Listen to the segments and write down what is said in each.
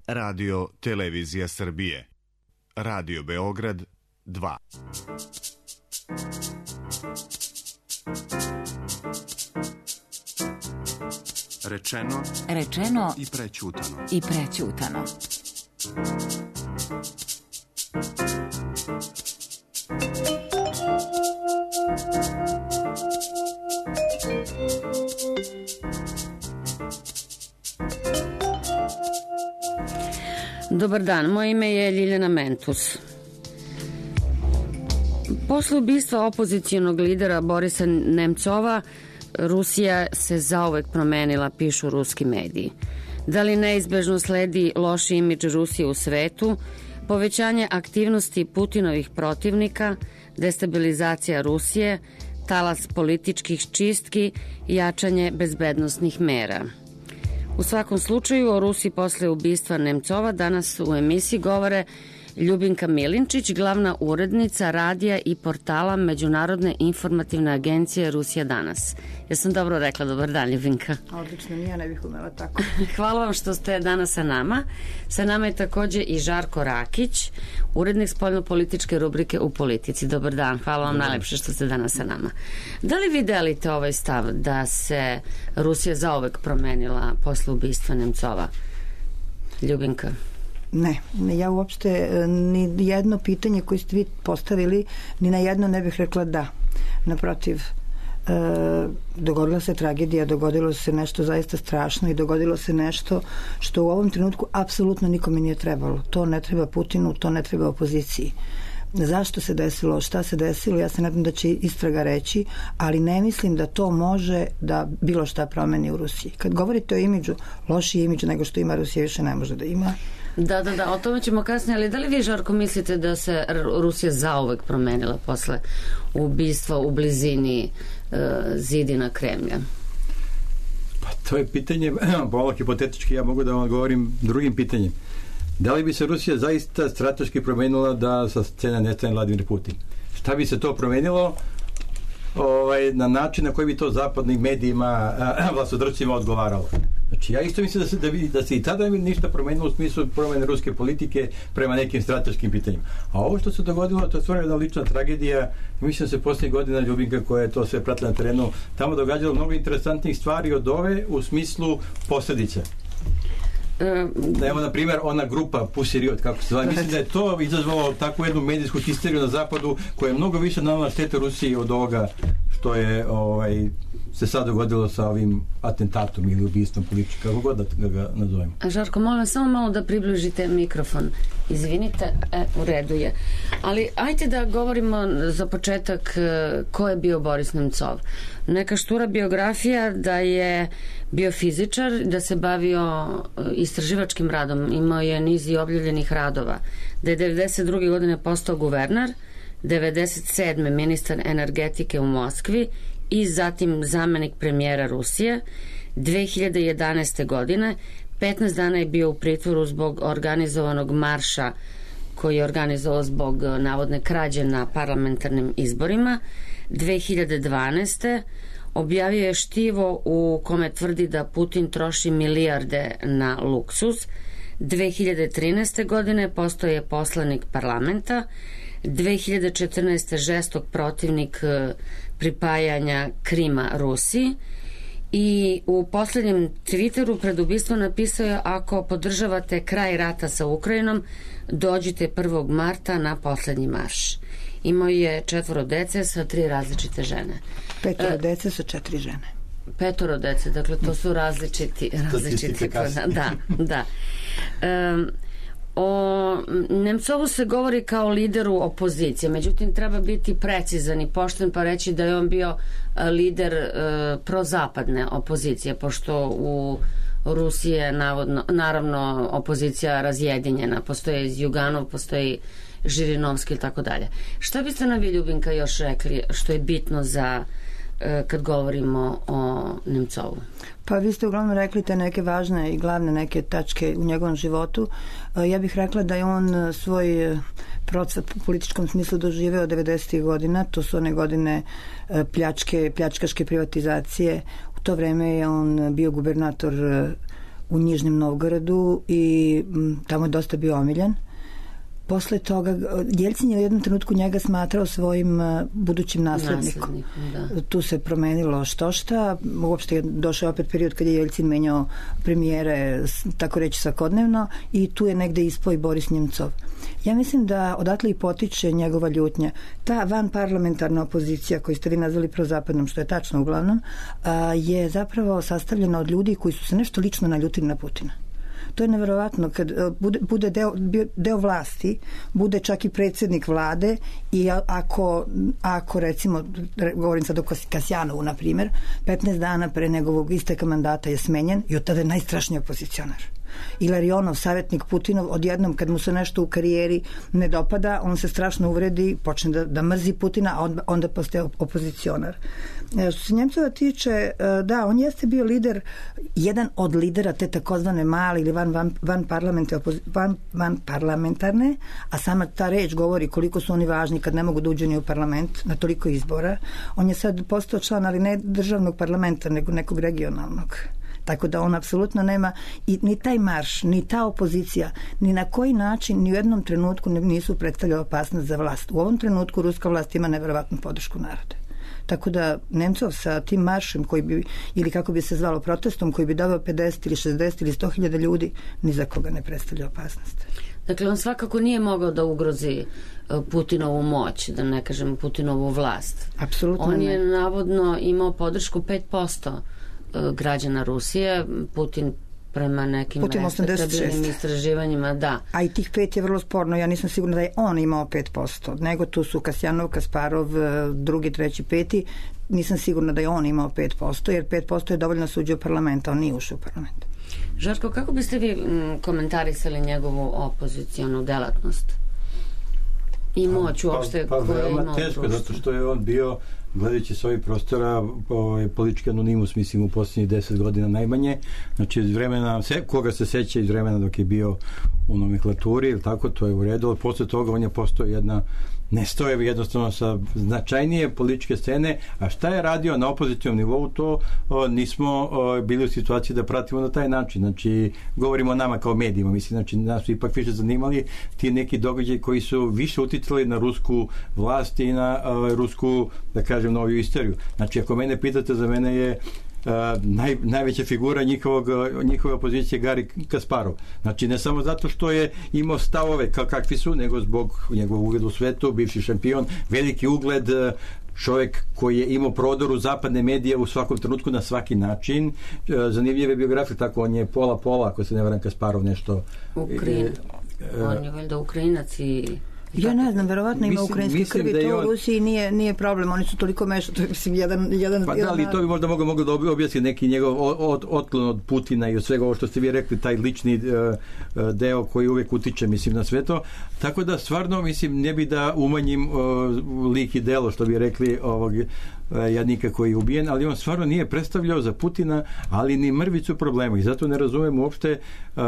Radio Televizija Srbije. Radio Beograd 2. Rečeno i prećutano. Dobar dan, moje ime je Ljiljana Mentus. Posle ubistva opozicionog lidera Borisa Nemcova, Rusija se zauvek promenila, pišu ruski mediji. Da li neizbežno sledi loši imidž Rusije u svetu, povećanje aktivnosti Putinovih protivnika, destabilizacija Rusije, talas političkih čistki i jačanje bezbednosnih mera? U svakom slučaju, o Rusiji posle ubistva Nemcova danas u emisiji govore Ljubinka Milinčić, glavna urednica radija i portala Međunarodne informativne agencije Rusija danas. Jesam dobro rekla? Dobar dan, Ljubinka. Odlično, ja ne bih umela tako. Hvala vam što ste danas sa nama. Sa nama je takođe i Žarko Rakić, urednik spoljno-političke rubrike U politici. Dobar dan, hvala vam najlepše što ste danas sa nama. Da li vi delite ovaj stav da se Rusija zauvek promenila posle ubistva Nemcova? Ljubinka. Ne, ja uopšte ni jedno pitanje koje ste vi postavili, ni na jedno ne bih rekla da. Naprotiv, dogodila se tragedija, dogodilo se nešto zaista strašno i dogodilo se nešto što u ovom trenutku apsolutno nikome nije trebalo. To ne treba Putinu, to ne treba opoziciji. Zašto se desilo, šta se desilo, ja se nadam da će istraga reći, ali ne mislim da to može da bilo šta promeni u Rusiji. Kad govorite o imidžu, loši imidž nego što ima Rusija više ne može da ima. Da, o tome ćemo kasnije, ali da li vi, Žarko, mislite da se Rusija zauvek promenila posle ubistva u blizini zidina Kremlja? Pa to je pitanje, malo hipotetički, ja mogu da vam govorim drugim pitanjem. Da li bi se Rusija zaista strateški promenila da sa scene nestane Vladimir Putin? Šta bi se to promenilo na način na koji bi to zapadnim medijima, vlastodrcima odgovaralo? Znači, ja isto mislim da se i tada ništa promenilo u smislu promene ruske politike prema nekim strateškim pitanjima. A ovo što se dogodilo, to je stvarno jedna lična tragedija. Mislim da se posljednjih godina Ljubinka koja je to sve pratila na terenu, tamo događalo mnogo interesantnih stvari od ove u smislu posljedice. Evo, na primjer, ona grupa Pussy Riot, kako se zove, mislim da je to izazvalo takvu jednu medijsku histeriju na zapadu koja je mnogo više nanela štete Rusiji od ovoga što je se sad dogodilo sa ovim atentatom ili ubistvom politička, kako god da ga nazovemo. Žarko, molim samo malo da približite mikrofon. Izvinite, u redu je. Ali ajte da govorimo za početak ko je bio Boris Nemcov. Neka štura biografija da je bio fizičar, da se bavio istraživačkim radom, imao je niz i objavljenih radova, da je 92. godine postao guverner, 97. ministar energetike u Moskvi i zatim zamenik premijera Rusije. 2011. godine 15 dana je bio u pritvoru zbog organizovanog marša koji je organizovao zbog navodne krađe na parlamentarnim izborima. 2012. objavio je štivo u kome tvrdi da Putin troši milijarde na luksuz. 2013. godine postao je poslanik parlamenta. 2014. žestok protivnik pripajanja Krima Rusiji i u poslednjem Twitteru pred ubistvom napisao je: ako podržavate kraj rata sa Ukrajinom, dođite 1. marta na poslednji marš. Imao je 4 dece sa 3 različite žene. 5 dece sa 4 žene. 5 dece, dakle to su različiti da. O Nemcovu se govori kao lideru opozicije, međutim treba biti precizan i pošten pa reći da je on bio lider prozapadne opozicije, pošto u Rusiji je naravno opozicija razjedinjena, postoji Zjuganov, postoji Žirinovski i tako dalje. Šta biste nam vi, Ljubinka, još rekli što je bitno za kad govorimo o Nemcovu? Pa vi ste uglavnom rekli te neke važne i glavne neke tačke u njegovom životu. Ja bih rekla da je on svoj procvat u političkom smislu doživeo 90. godina, to su one godine pljačkaške privatizacije. U to vreme je on bio gubernator u Nižnjem Novgoradu i tamo je dosta bio omiljen. Posle toga, Jeljcin je u jednom trenutku njega smatrao svojim budućim naslednikom. Da. Tu se promenilo štošta, uopšte je došao opet period kad je Jeljcin menjao premijere, tako reći svakodnevno, i tu je negde ispao i Boris Njemcov. Ja mislim da odatle i potiče njegova ljutnja. Ta vanparlamentarna opozicija koju ste vi nazvali prozapadnom, što je tačno uglavnom, je zapravo sastavljena od ljudi koji su se nešto lično naljutili na Putina. To je neverovatno kad bude deo vlasti, bude čak i predsjednik vlade i ako recimo, govorim sad o Kasjanovu na primjer, 15 dana pre njegovog isteka mandata je smenjen i od tada je najstrašniji opozicionar. I Larionov, savjetnik Putinov, odjednom kad mu se nešto u karijeri ne dopada, on se strašno uvredi, počne da mrzi Putina, a onda postaje opozicionar. Što se Njemcova tiče, da, on jeste bio lider, jedan od lidera te takozvane male ili van parlamentarne, a sama ta reč govori koliko su oni važni kad ne mogu da uđu ni u parlament na toliko izbora. On je sad postao član, ali ne državnog parlamenta, nego nekog regionalnog. Tako da on apsolutno nema ni taj marš, ni ta opozicija, ni na koji način, ni u jednom trenutku nisu predstavljali opasnost za vlast. U ovom trenutku ruska vlast ima neverovatnu podršku naroda. Tako da Nemcov sa tim maršem koji bi, ili kako bi se zvalo protestom, koji bi doveo 50 ili 60 ili 100.000 ljudi, ni za koga ne predstavlja opasnost. Dakle, on svakako nije mogao da ugrozi Putinovu moć, da ne kažem Putinovu vlast. Apsolutno on je navodno imao podršku 5% građana Rusije, Putin prema nekim respektabilnim istraživanjima, da. A i tih 5 je vrlo sporno, ja nisam sigurna da je on imao 5%, nego tu su Kasjanov, Kasparov, drugi, treći, peti, nisam sigurna da je on imao 5%, jer 5% je dovoljno suđio parlamenta, on nije ušao u parlament. Žarko, kako biste vi komentarisali njegovu opozicionu delatnost i moć uopšte koju je imao? Veoma teško, zato što je on bio, gledajući s ovih prostora, politički anonimus, mislim, u posljednjih 10 godina najmanje. Znači, iz vremena, koga se seća iz vremena dok je bio u nomenklaturi, tako, to je u redu, ali posle toga on je postao jedna nestoje jednostavno sa značajnije političke scene, a šta je radio na opozicijom nivou, to nismo bili u situaciji da pratimo na taj način. Znači, govorimo o nama kao medijima, mislim, znači, nas su ipak više zanimali ti neki događaji koji su više uticali na rusku vlast i na rusku, da kažem, noviju istoriju. Znači, ako mene pitate, za mene je najveća figura njihove opozicije Gari Kasparov. Znači, ne samo zato što je imao stavove kakvi su, nego zbog njegovog ugleda u svetu, bivši šampion, veliki ugled, čovjek koji je imao prodor u zapadne medije u svakom trenutku na svaki način. Zanimljive biografije, tako on je pola, ako se ne varam, Kasparov nešto... On je valjda Ukrajinac i... Ja ne znam, verovatno ima ukrajinske krvi, to u Rusiji nije problem, oni su toliko mešani, mislim, jedan... Pa da, ali to bi možda moglo da objasni neki njegov otklon od Putina i od svega ovo što ste vi rekli, taj lični deo koji uvijek utiče, mislim, na sve to. Tako da, stvarno, mislim, ne bi da umanjim lik i delo, što bi rekli ovog jadnika koji je ubijen, ali on stvarno nije predstavljao za Putina, ali ni mrvicu problema i zato ne razumem uopšte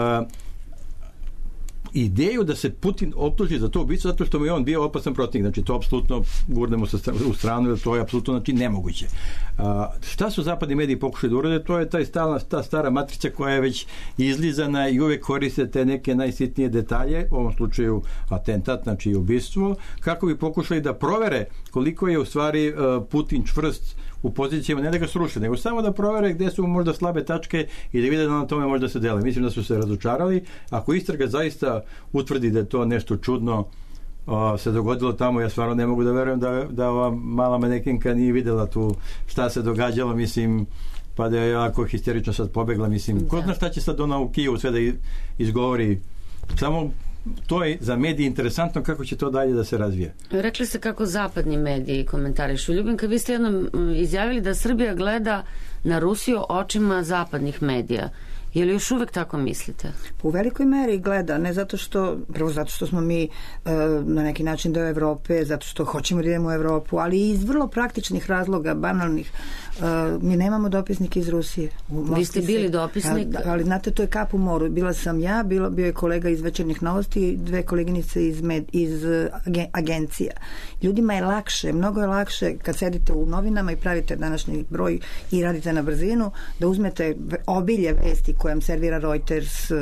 ideju da se Putin optuži za to ubistvo zato što mu je on bio opasan protivnik. Znači, to apsolutno gurnemo u stranu, jer to je apsolutno, znači, nemoguće. Šta su zapadni mediji pokušali da urade? To je ta stara matrica koja je već izlizana i uvek koriste te neke najsitnije detalje, u ovom slučaju atentat, znači ubistvo, kako bi pokušali da provere koliko je u stvari Putin čvrst u pozicijama, ne da ga sruše, nego samo da provere gde su možda slabe tačke i da vide da na tome možda se dele. Mislim da su se razočarali. Ako istraga zaista utvrdi da je to nešto čudno se dogodilo tamo, ja stvarno ne mogu da verujem da ova mala manekenka nije videla tu šta se događalo, mislim, pa da je jako histerično sad pobegla, mislim, ko zna šta će sad ona u Kijevu sve da izgovori, samo to je za medije interesantno kako će to dalje da se razvije. Rekli ste kako zapadni mediji komentarišu. Ljubinka, vi ste jednom izjavili da Srbija gleda na Rusiju očima zapadnih medija. Je li još uvek tako mislite? U velikoj meri gleda, ne zato što, prvo zato što smo mi na neki način deo Evrope, zato što hoćemo da idemo u Evropu, ali i iz vrlo praktičnih razloga, banalnih. Mi nemamo dopisnike iz Rusije. Vi ste bili dopisnik? Ali znate, to je kap u moru. Bila sam ja, bio je kolega iz Večernjih novosti i 2 koleginice iz agencija. Ljudima je lakše, mnogo je lakše kad sedite u novinama i pravite današnji broj i radite na brzinu, da uzmete obilje vesti kojem servira Reuters,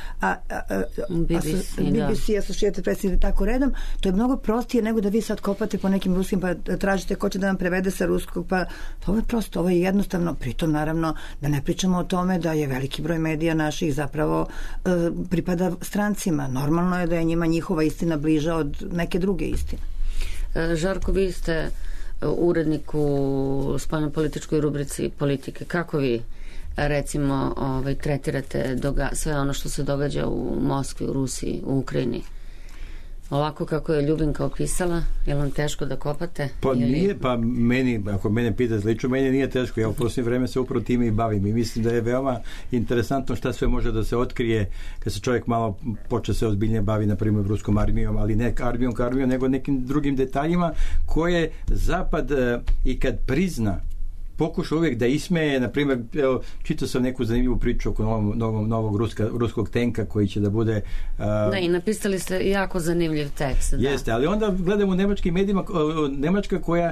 BBC, Associated Press i tako redom, to je mnogo prostije nego da vi sad kopate po nekim ruskim pa tražite ko će da vam prevede sa ruskog, pa ovo je prosto, ovo je jednostavno, pritom naravno da ne pričamo o tome da je veliki broj medija naših zapravo pripada strancima. Normalno je da je njima njihova istina bliža od neke druge istine. Žarko, vi ste urednik u spoljnopolitičkoj rubrici politike. Kako vi recimo tretirate sve ono što se događa u Moskvi, u Rusiji, u Ukrajini? Ovako kako je Ljubinka opisala, je li vam teško da kopate? Pa nije, pa meni, ako mene pita slično, meni nije teško, ja u posljednje vreme se upravo time i bavim i mislim da je veoma interesantno šta sve može da se otkrije kad se čovjek malo počne se ozbiljnije bavi, na primjer, ruskom armijom, ali ne armijom, nego nekim drugim detaljima koje Zapad i kad prizna pokuša uvijek da ismeje, na primjer, čitao sam neku zanimljivu priču oko novog ruskog tenka koji će da bude... Da, i napisali ste jako zanimljiv tekst. Jeste, ali onda gledamo u nemačkim medijima, Nemačka koja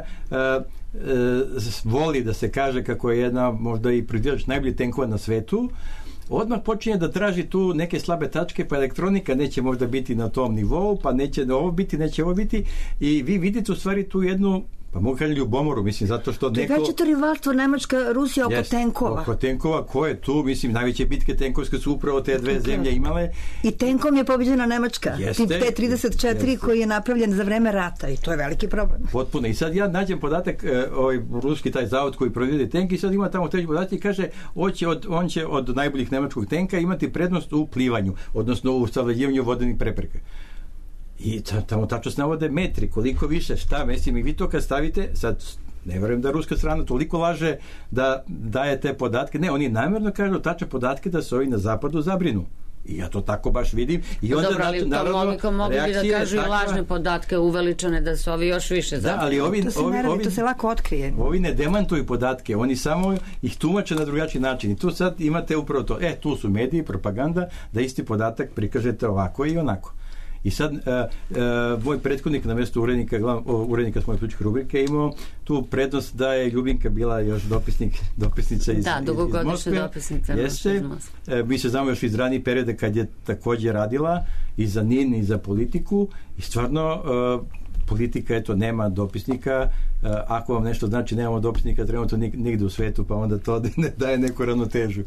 voli da se kaže kako je jedna možda i proizvođač najboljih tenkova na svetu, odmah počinje da traži tu neke slabe tačke, pa elektronika neće možda biti na tom nivou, pa neće ovo biti, neće ovo biti, i vi vidite u stvari tu jednu, pa mogu kažem, ljubomoru, mislim, zato što neko... To je rivalstvo Nemačka, Rusija oko tenkova. Oko tenkova, ko je tu, mislim, najveće bitke tenkovske su upravo te dve zemlje imale. I tenkom je pobeđena Nemačka. Jeste, T-34 koji je napravljen za vreme rata i to je veliki problem. Potpuno. I sad ja nađem podatak, ruski taj zavod koji proizvodi tenk, i sad ima tamo treći podatak i kaže on će od najboljih nemačkog tenka imati prednost u plivanju, odnosno u savlađivanju vodenih prepreka. I tamo tačno se navode metri, koliko više, šta, mislim, i vi to kad stavite, sad ne vjerujem da ruska strana toliko laže da daje te podatke, ne, oni namjerno kažu tačne podatke da se ovi na zapadu zabrinu. I ja to tako baš vidim. I onda, dobro, ali to logikom mogli bi da kažu i lažne podatke uveličane da su ovi još više zabrinu. Da, ali ovi, to se lako otkrije. Ovi ne demantuju podatke, oni samo ih tumače na drugačiji način. I tu sad imate upravo to, tu su mediji, propaganda, da isti podatak prikažete ovako i onako. I sad, moj prethodnik na mjestu urednika s moje političke rubrike imao tu prednost da je Ljubinka bila još dopisnica iz Moskve. Da, dugogodišnja dopisnica iz Moskve. Mi se znamo još iz ranijih perioda kad je također radila i za NIN i za politiku i stvarno politika, nema dopisnika, ako vam nešto znači nemamo dopisnika trenutno nigde u svetu, pa onda to ne daje neku ravnotežu.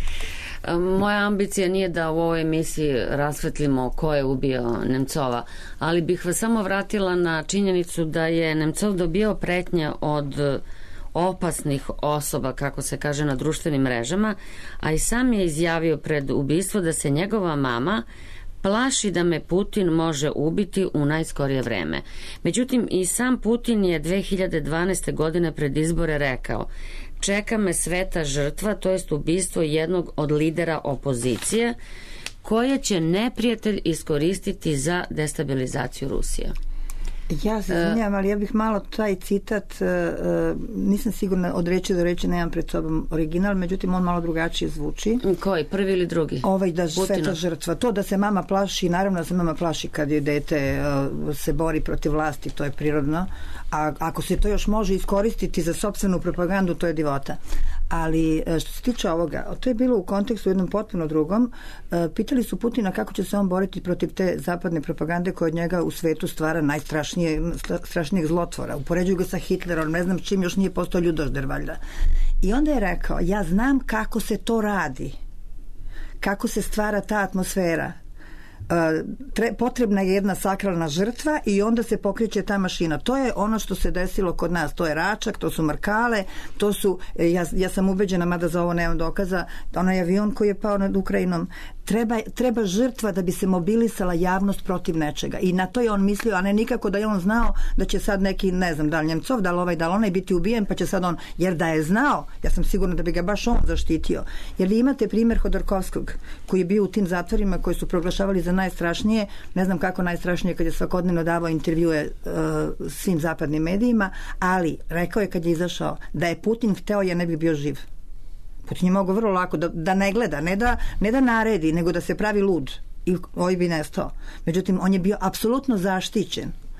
Moja ambicija nije da u ovoj emisiji rasvetlimo ko je ubio Nemcova, ali bih vas samo vratila na činjenicu da je Nemcov dobio pretnje od opasnih osoba, kako se kaže, na društvenim mrežama, a i sam je izjavio pred ubistvo da se njegova mama plaši da me Putin može ubiti u najskorije vreme. Međutim, i sam Putin je 2012. godine pred izbore rekao: čeka me sveta žrtva, to jest ubistvo jednog od lidera opozicije, koje će neprijatelj iskoristiti za destabilizaciju Rusije. Ja se izvinjam, ali ja bih malo taj citat, nisam sigurna, od reči do reči nemam pred sobom original, međutim on malo drugačije zvuči. Koji, prvi ili drugi? Ovaj da sveta žrtva. To da se mama plaši, naravno da se mama plaši kad je dete se bori protiv vlasti, to je prirodno, a ako se to još može iskoristiti za sopstvenu propagandu, to je divota. Ali što se tiče ovoga, to je bilo u kontekstu jednom potpuno drugom. Pitali su Putina kako će se on boriti protiv te zapadne propagande koja od njega u svetu stvara najstrašnijeg zlotvora. Upoređuju ga sa Hitlerom, ne znam čim još nije postao ljudožder valjda. I onda je rekao, ja znam kako se to radi, kako se stvara ta atmosfera. Potrebna je jedna sakralna žrtva i onda se pokreće ta mašina. To je ono što se desilo kod nas. To je Račak, to su Markale, to su, ja sam ubeđena, mada za ovo nemam dokaza, onaj avion koji je pao nad Ukrajinom. Treba žrtva da bi se mobilisala javnost protiv nečega. I na to je on mislio, a ne nikako da je on znao da će sad neki, ne znam, da li Njemcov, da li ovaj, da li onaj biti ubijen, pa će sad on, jer da je znao, ja sam sigurna da bi ga baš on zaštitio. Jer vi imate primjer Hodorkovskog, koji je bio u tim zatvorima koji su proglašavali za najstrašnije, ne znam kako najstrašnije, kad je svakodnevno davao intervjue svim zapadnim medijima, ali rekao je kad je izašao da je Putin hteo, ja ne bi bio živ. Putin je mogao vrlo lako da ne gleda, ne da naredi, nego da se pravi lud i ovaj bi nestao. Međutim, on je bio apsolutno zaštićen.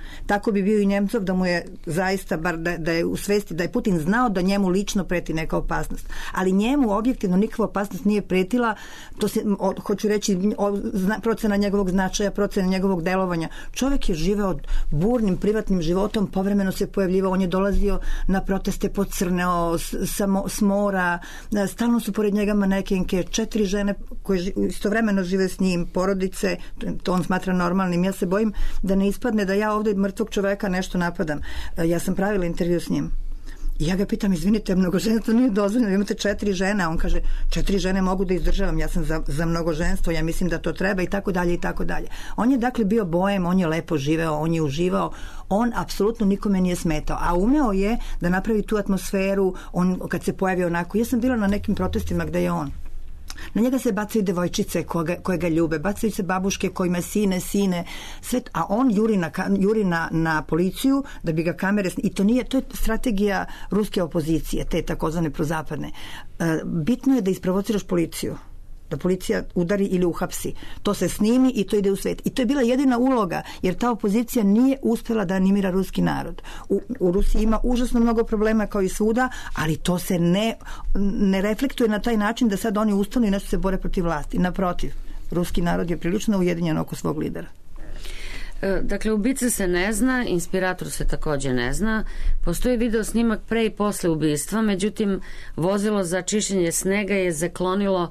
Tako bi bio i Nemcov, da mu je zaista, bar da je u svesti, da je Putin znao da njemu lično preti neka opasnost. Ali njemu objektivno nikakva opasnost nije pretila, to se, hoću reći, procena njegovog značaja, procena njegovog delovanja. Čovjek je živeo burnim privatnim životom, povremeno se pojavljivao, on je dolazio na proteste, pocrneo s mora, stalno su pored njega manekenke, 4 žene koje istovremeno žive s njim, porodice, to on smatra normalnim. Ja se bojim da ne ispadne da ja ovdje mrtvog čoveka nešto napadam. Ja sam pravila intervju s njim. I ja ga pitam, izvinite, mnogoženstvo nije dozvoljeno, imate 4 žene, a on kaže, 4 žene mogu da izdržavam, ja sam za mnogoženstvo, ja mislim da to treba i tako dalje i tako dalje. On je dakle bio bojem, on je lepo živeo, on je uživao, on apsolutno nikome nije smetao, a umeo je da napravi tu atmosferu, on kad se pojavio onako, ja sam bila na nekim protestima gde je on. Na njega se bacaju devojčice koje ga ljube, bacaju se babuške kojima sine, sve, a on juri na policiju da bi ga kamere, i to je strategija ruske opozicije, te takozvane prozapadne. Bitno je da isprovociraš policiju, da policija udari ili uhapsi. To se snimi i to ide u svet. I to je bila jedina uloga, jer ta opozicija nije uspjela da animira ruski narod. U Rusiji ima užasno mnogo problema kao i svuda, ali to se ne reflektuje na taj način da sad oni ustanu i nešto se bore protiv vlasti. Naprotiv, ruski narod je prilično ujedinjen oko svog lidera. Dakle, ubica se ne zna, inspirator se također ne zna. Postoji video snimak pre i posle ubistva, međutim, vozilo za čišćenje snega je zaklonilo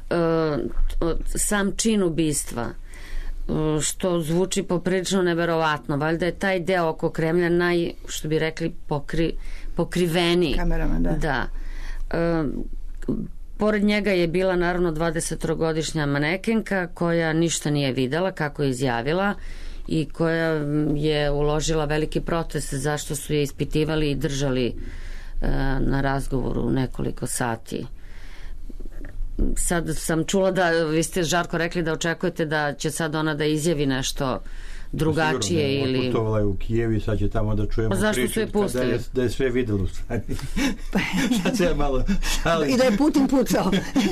sam čin ubistva, što zvuči poprilično neverovatno. Valjda je taj deo oko Kremlja što bi rekli, pokriveniji. Kamerama, da. Pored njega je bila naravno 23-godišnja manekenka koja ništa nije videla, kako je izjavila, i koja je uložila veliki protest zašto su je ispitivali i držali na razgovoru nekoliko sati. Sad sam čula da, vi ste, Žarko, rekli da očekujete da će sad ona da izjavi nešto drugačije. Sigurno, ili... Otputovala je u Kijevi, sad će tamo da čujemo priču da je sve videlo. Sad se malo šalim. I da je Putin pucao.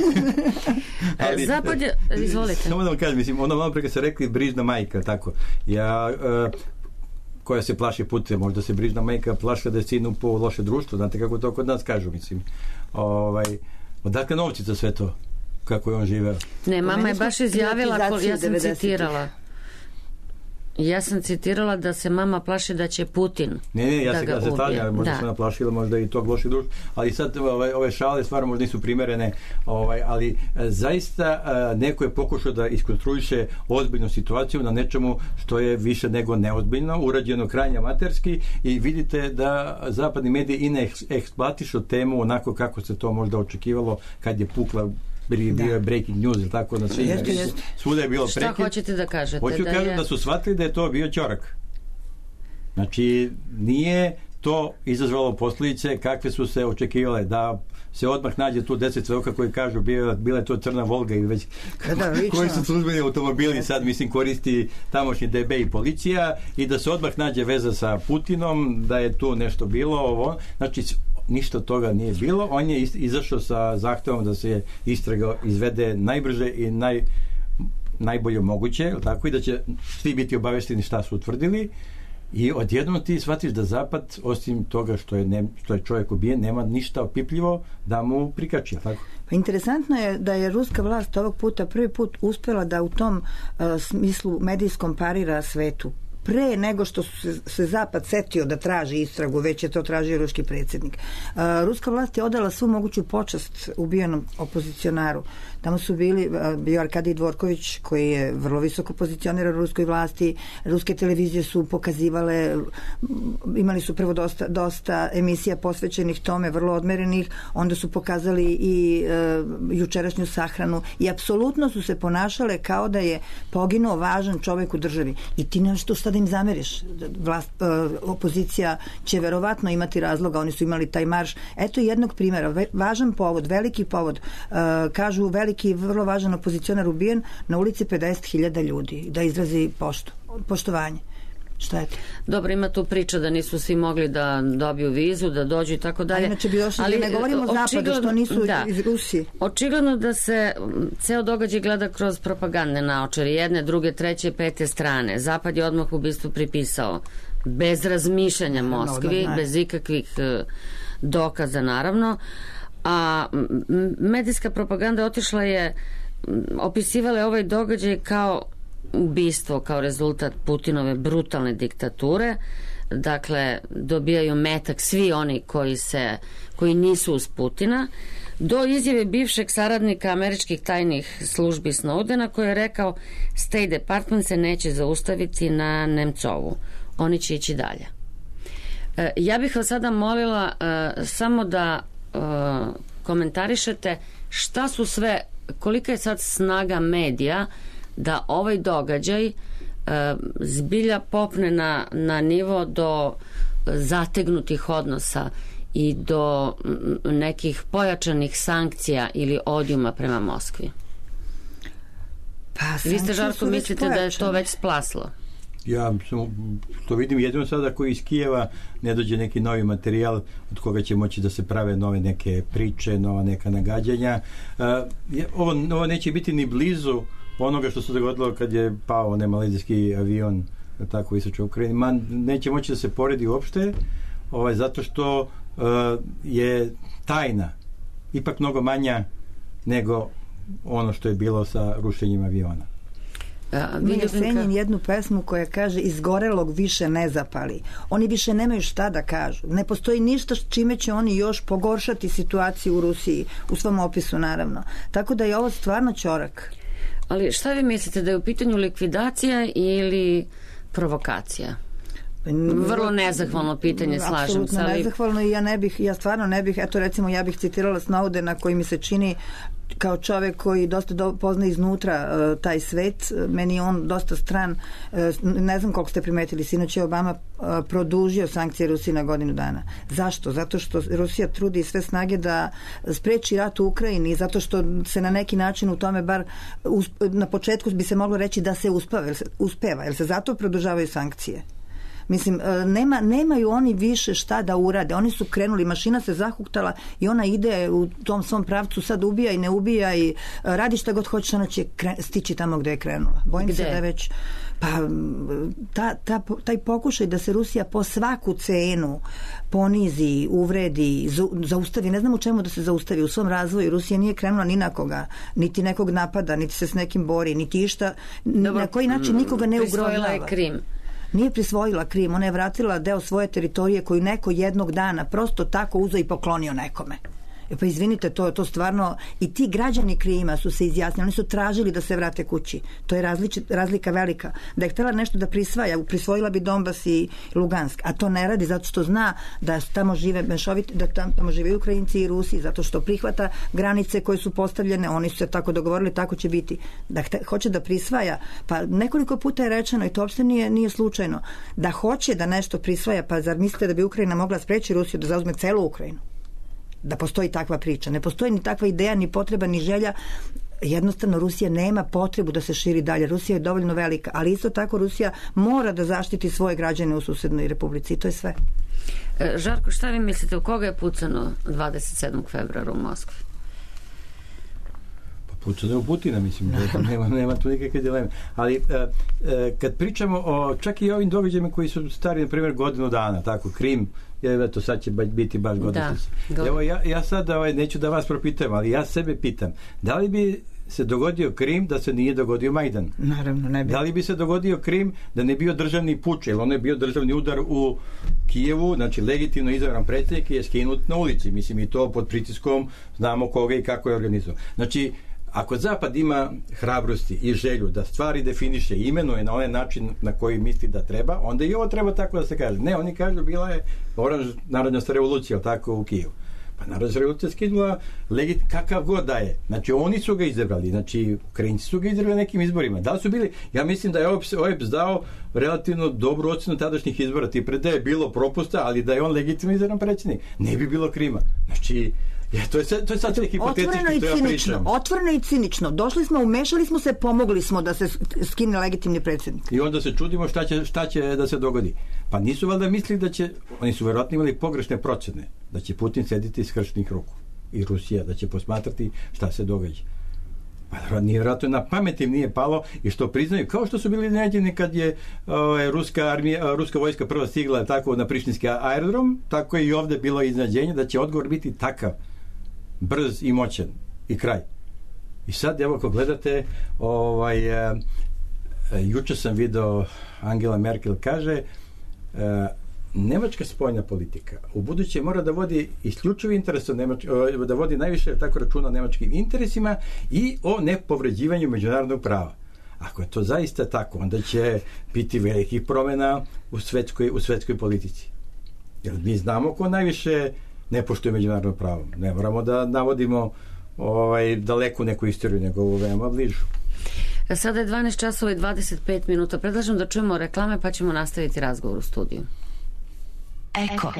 Zapad je, izvolite. Samo da vam kažem, mislim, ono malo preka se rekli brižna majka, tako. Koja se plaši Putina, možda se brižna majka plašila da je sin upao u loše društvo, znate kako to kod nas kažu, mislim. Odakle novci za sve to? Kako je on živeo? Ne, mama je baš izjavila, ja sam citirala da se mama plaši da će Putin ja se kada se stavlja, možda se ona plašila možda i tog lošeg društva, ali sad ove šale stvarno možda nisu primerene, ali zaista neko je pokušao da iskonstruiše ozbiljnu situaciju na nečemu što je više nego neozbiljno, urađeno krajnje amaterski, i vidite da zapadni mediji i ne eksploatišu temu onako kako se to možda očekivalo kad je pukla, bio je breaking news, ili tako, na svim svuda je bilo prekid. Šta hoćete da kažete? Hoću kažem da su shvatili da je to bio ćorak. Znači, nije to izazvalo posljedice kakve su se očekivale, da se odmah nađe tu 10 svedoka koji kažu bila je to crna Volga ili već koji su službeni automobili sad, mislim, koristi tamošnji DB i policija, i da se odmah nađe veza sa Putinom, da je tu nešto bilo, znači ništa od toga nije bilo. On je izašao sa zahtevom da se istraga izvede najbrže i najbolje moguće, tako, i da će svi biti obavešteni šta su utvrdili, i odjednom ti shvatiš da Zapad, osim toga što je čovjek ubijen, nema ništa opipljivo da mu prikači, tako? Pa interesantno je da je ruska vlast ovog puta prvi put uspjela da u tom smislu medijskom parira svetu. Pre nego što se Zapad setio da traži istragu, već je to tražio ruski predsjednik. Ruska vlast je odala svu moguću počast ubijenom opozicionaru. Tamo su bio Arkadij Dvorković, koji je vrlo visoko pozicioniran u ruskoj vlasti. Ruske televizije su pokazivale, imali su prvo dosta emisija posvećenih tome, vrlo odmerenih, onda su pokazali i jučerašnju sahranu, i apsolutno su se ponašale kao da je poginuo važan čovjek u državi. I ti nešto šta da im zameriš. Opozicija će verovatno imati razloga, oni su imali taj marš. Eto jednog primjera, važan povod, veliki povod, kažu veliki, vrlo važan opozicionar ubijen, na ulici 50.000 ljudi, da izrazi poštovanje. Šta je to? Dobro, ima tu priča da nisu svi mogli da dobiju vizu, da dođu i tako dalje. Inače bi došli, ali ne govorimo o Zapadu, što nisu iz Rusije. Očigledno da se ceo događaj gleda kroz propagandne naočare, jedne, druge, treće, pete strane. Zapad je odmah ubistvu pripisao bez razmišljanja Moskvi, bez ikakvih dokaza naravno, a medijska propaganda otišla je, opisivala je ovaj događaj kao ubistvo, kao rezultat Putinove brutalne diktature. Dakle, dobijaju metak svi oni koji nisu uz Putina, do izjave bivšeg saradnika američkih tajnih službi Snowdena koji je rekao State Department se neće zaustaviti na Nemcovu, oni će ići dalje. Ja bih vas sada molila samo da komentarišete šta su sve, kolika je sad snaga medija da ovaj događaj zbilja popne na nivo do zategnutih odnosa i do nekih pojačanih sankcija ili odijuma prema Moskvi. Vi ste, Žarko, mislite da je to već splaslo? Ja to vidim jedino sada ako iz Kijeva ne dođe neki novi materijal od koga će moći da se prave nove neke priče, nova neka nagađanja. Ovo neće biti ni blizu onoga što se dogodilo kad je pao onaj malezijski avion tako istočnoj Ukrajini. Neće moći da se poredi uopšte, zato što je tajna ipak mnogo manja nego ono što je bilo sa rušenjem aviona. Ja cenjim jednu pesmu koja kaže izgorelog više ne zapali. Oni više nemaju šta da kažu. Ne postoji ništa čime će oni još pogoršati situaciju u Rusiji, u svom opisu naravno. Tako da je ovo stvarno ćorak. Ali šta vi mislite, da je u pitanju likvidacija ili provokacija? Vrlo nezahvalno pitanje, slažem se. Apsolutno nezahvalno i ja stvarno ne bih, eto recimo ja bih citirala Snowdena koji mi se čini kao čovek koji dosta pozna iznutra taj svet, meni je on dosta stran. Ne znam koliko ste primetili, sinoć je Obama produžio sankcije Rusiji na godinu dana. Zašto? Zato što Rusija trudi sve snage da spreči rat u Ukrajini, zato što se na neki način u tome bar na početku bi se moglo reći da se uspeva, jer se zato produžavaju sankcije. Mislim, nemaju oni više šta da urade. Oni su krenuli, mašina se zahuktala i ona ide u tom svom pravcu, sad ubija i ne ubija i radi šta god hoće, ona će stići tamo gde je krenula. Bojim se da je već taj pokušaj da se Rusija po svaku cenu ponizi, uvredi, zaustavi, ne znam u čemu da se zaustavi u svom razvoju. Rusija nije krenula ni na koga, niti nekog napada, niti se s nekim bori, niti išta, na koji način nikoga ne ugrožava. Prisvojila je Krim. Nije prisvojila Krim, ona je vratila deo svoje teritorije koju neko jednog dana prosto tako uzeo i poklonio nekome. Pa izvinite, to stvarno, i ti građani Krima su se izjasnili, oni su tražili da se vrate kući. To je razlika velika. Da je htjela nešto da prisvojila bi Donbas i Lugansk, a to ne radi zato što zna da tamo žive mešoviti, da tamo žive Ukrajinci i Rusi, zato što prihvata granice koje su postavljene, oni su se tako dogovorili, tako će biti. Da hoće da prisvaja, pa nekoliko puta je rečeno i to uopšte nije slučajno, da hoće da nešto prisvaja, pa zar mislite da bi Ukrajina mogla spreći Rusiju da zauzme celu Ukrajinu? Da postoji takva priča. Ne postoji ni takva ideja, ni potreba, ni želja. Jednostavno Rusija nema potrebu da se širi dalje. Rusija je dovoljno velika, ali isto tako Rusija mora da zaštiti svoje građane u susednoj republici i to je sve. Žarko, šta vi mislite, u koga je pucano 27. februara u Moskvi? Pucano je u Putina, mislim. Nema tu nikakve dileme. Ali kad pričamo o čak i ovim događajima koji su stari, na primjer, godinu dana, tako, Krim, eto sad će biti baš godinu. Evo, ja sad neću da vas propitam, ali ja sebe pitam, da li bi se dogodio Krim da se nije dogodio Majdan? Naravno, ne bi. Da li bi se dogodio Krim da ne bio državni puč, jer ono je bio državni udar u Kijevu, znači legitimno izabran predsjednik je skinut na ulici, mislim i to pod pritiskom, znamo koga i kako je organizovan. Znači, ako Zapad ima hrabrosti i želju da stvari definiše, imenuje na onaj način na koji misli da treba, onda i ovo treba tako da se kaže. Ne, oni kažu bila je narodna revolucija, tako, u Kijevu. Pa narodna revolucija skinula kakav god da je. Znači, oni su ga izabrali. Znači, Ukrajinci su ga izabrali nekim izborima. Da li su bili? Ja mislim da je OEBS dao relativno dobru ocenu tadašnjih izbora. Ti da je bilo propusta, ali da je on legitimno izabran predsjednik. Ne bi bilo Krima. Znači, to je sad sve hipotetički, to ja pričam. Otvoreno i cinično. Došli smo, umešali smo se, pomogli smo da se skine legitimni predsjednik. I onda se čudimo šta će da se dogodi. Pa nisu valjda mislili da će, oni su verovatno imali pogrešne procene, da će Putin sediti skrštenih ruku i Rusija, da će posmatrati šta se događa. Pa vjerojatno na pamet im nije palo i što priznaju, kao što su bili iznenađeni kad je ruska vojska prva stigla tako na prištinski aerodrom, tako je i ovde bilo iznenađenje da će odgovor biti takav, brz i moćan i kraj. I sad, evo, ako gledate, juče sam video Angela Merkel kaže nemačka spoljna politika u buduće mora da vodi isključivi interes da vodi najviše tako računa o nemačkim interesima i o nepovređivanju međunarodnog prava. Ako je to zaista tako, onda će biti velikih promjena u svetskoj politici. Jer mi znamo ko najviše ne poštuje međunarodno pravo. Ne moramo da navodimo daleku neku istoriju, nego ovo veoma bližu. Sada je 12 časova i 25 minuta. Predlažem da čujemo reklame pa ćemo nastaviti razgovor u studiju. Eko.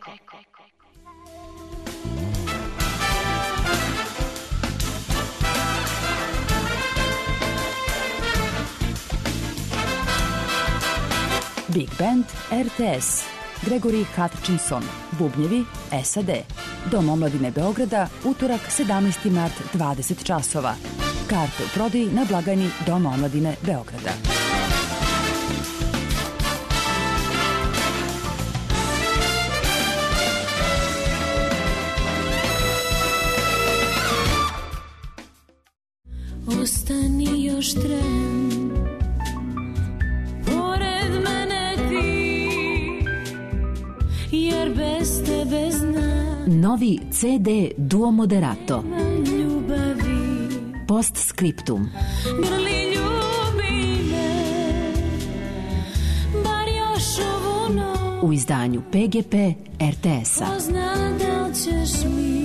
Big Band RTS. Gregory Hutchinson, bubnjevi SAD. Dom omladine Beograda, utorak 17. mart 20 časova. Karte u prodaji na blagajni Doma omladine Beograda. Ostani još tren, pored mene ti, jer bez tebe znam. Novi CD Duo Moderato. Ljubavi. Postscriptum. Grli ljubi me, bar još ovu noć. U izdanju PGP RTS-a. Ko zna da li ćeš mi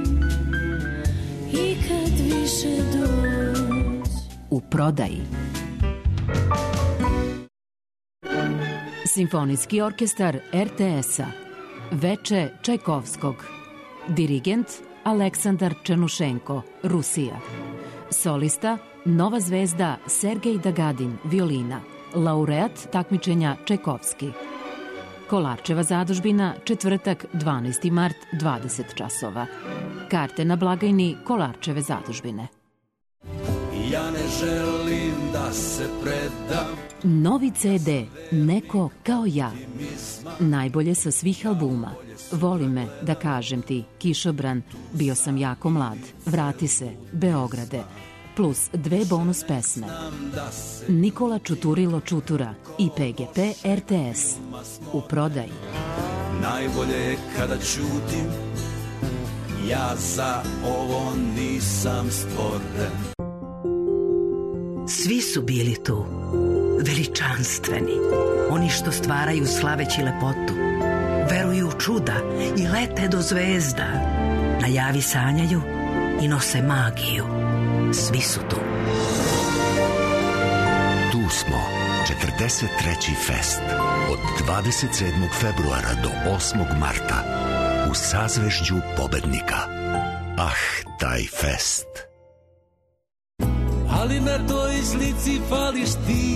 ikad više doći. U prodaji. Simfonijski orkestar RTS-a. Veče Čajkovskog. Dirigent Aleksandar Černušenko, Rusija. Solista Nova zvezda Sergej Dagadin, violina. Laureat takmičenja Čajkovski. Kolarčeva zadužbina, četvrtak 12. mart 20 časova. Karte na blagajni Kolarčeve zadužbine. Ja ne želim da se predam. Novi CD Neko kao ja. Najbolje sa svih albuma. Voli me, da kažem ti, Kišobran, Bio sam jako mlad, Vrati se, Beograde, plus 2 bonus pesme. Nikola Čuturilo Čutura i PGP RTS. U prodaji. Najbolje je kada ćutim, ja za ovo nisam stvoren. Svi su bili tu, veličanstveni, oni što stvaraju slaveći lepotu, veruju u čuda i lete do zvezda, na javi sanjaju i nose magiju. Svi su tu. Tu smo, 43. fest, od 27. februara do 8. marta, u sazvežđu pobednika. Ah, taj fest! Ali na toj slici fališ ti,